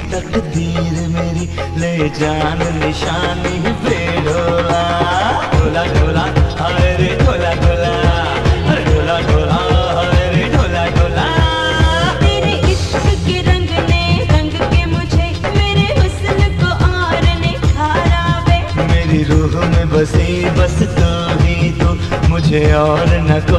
तकदीर मेरी ले जान निशानी पे ढोला ढोला ढोला हाय रे ढोला ढोला अरे ढोला ढोला हाय रे ढोला ढोला। तेरे इश्क के रंग ने रंग के मुझे मेरे हुस्न को और निखारा वे। मेरी रूह में बसी बस तू ही तू मुझे और न